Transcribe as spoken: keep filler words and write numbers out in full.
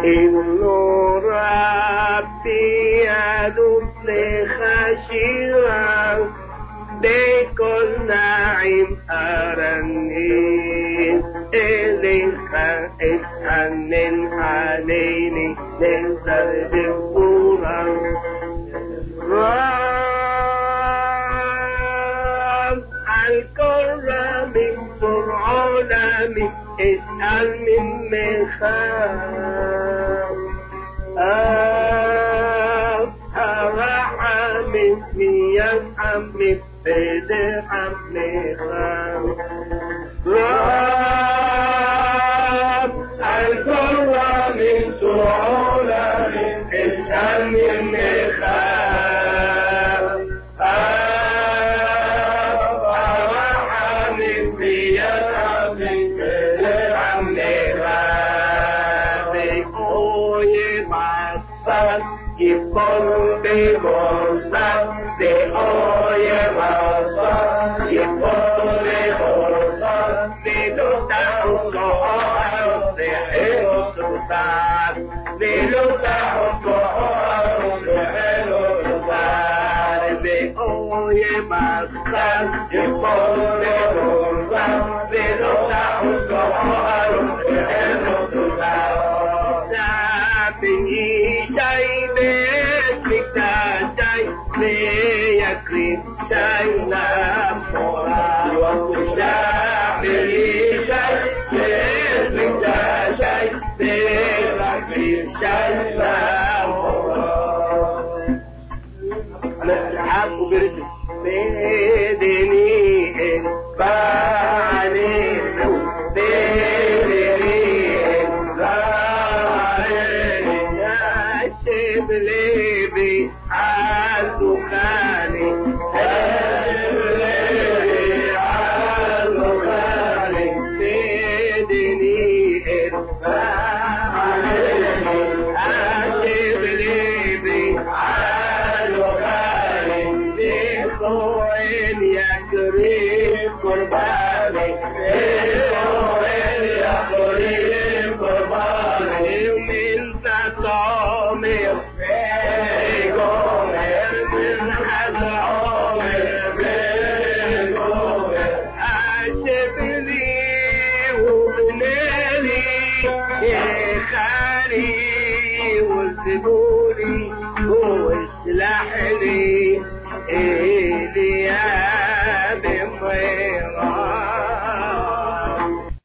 إنه ربي يدوم لخشيرا بكل نعيم أرني إليك اتحنن عليني ننزل بالصورة رب الكرم من فرعون اسأل من مخاف أب أرحمني يرحمني بلحمني خاف رب الكرم من فرعون اسأل من مخاف أب أرحمني يرحمني يقول بمرسل بأوي مرسل يقول بمرسل بلوتا الصحار صحيح السلطان بلوتا الصحار صحيح السلطان بأوي مرسل يقول بمرسل بلوتا الصحار صحيح السلطان يكرم شينا مورا وكشافري شيء بيسمك شيء بيركب شينا مورا أنا أتحب برسل بيدني باني بيدني باني يا شبلي عالدخاني الليلي عالدخاني سيدني ارفعني عاشب ليبي عالدخاني بخوين يكريم قرباني بخوين يكريم قرباني من تطامر والزبوني هو يسلح لي